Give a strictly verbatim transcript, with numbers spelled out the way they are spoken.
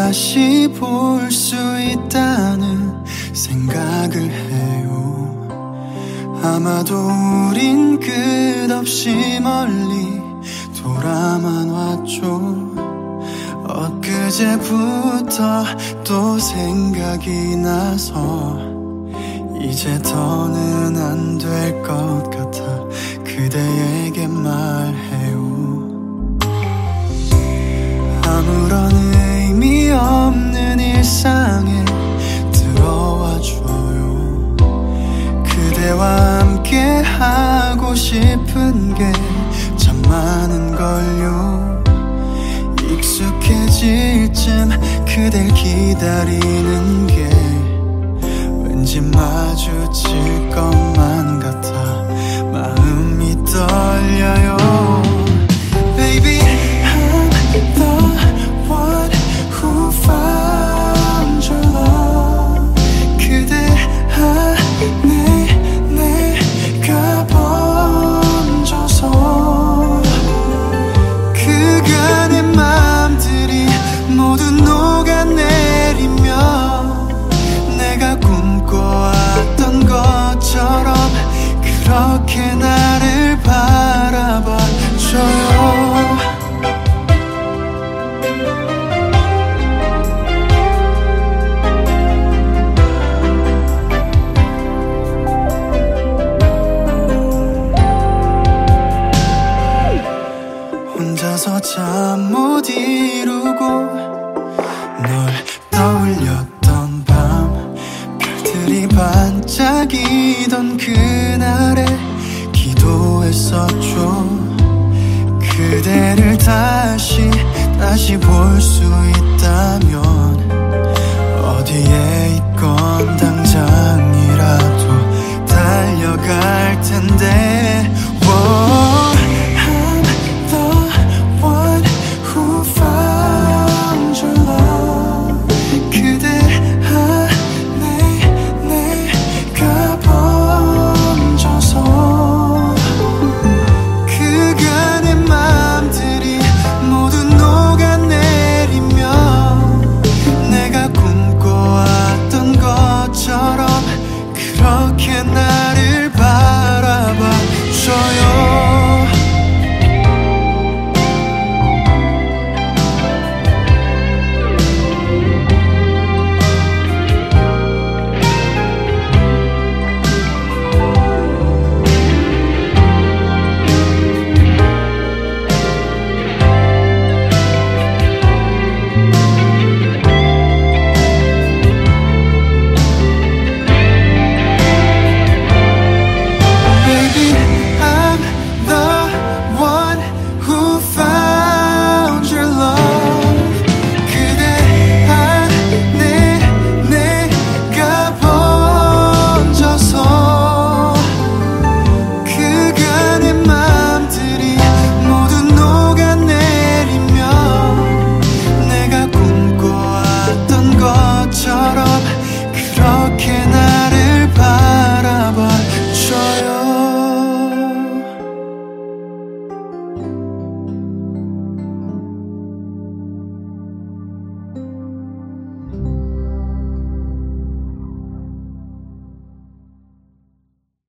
다시 볼 수 있다는 생각을 해요. 아마도 우린 끝없이 멀리 돌아만 왔죠. 엊그제부터 또 생각이 나서 이제 더는 안 될 것 같아 그대에게 말해요. 아무런 의미 없는 일상에 들어와줘요. 그대와 함께 하고 싶은 게 참 많은걸요. 익숙해질 쯤 그댈 기다리는 게 왠지 마주칠 것만 같아 마음이 떨려요. Baby, I'm the one who found your love. 그대 안에 내가 번져서 그간의 맘들이 모두 녹아내리며 내가 꿈꿔왔던 것처럼 그렇게 나를 바라봐줘요. 혼자서 잠 못 이루고 널 떠올렸던 밤, 별들이 반짝이던 그날에 기도했었죠. 그대를 다시 다시 볼 수 있다면 어디에 있건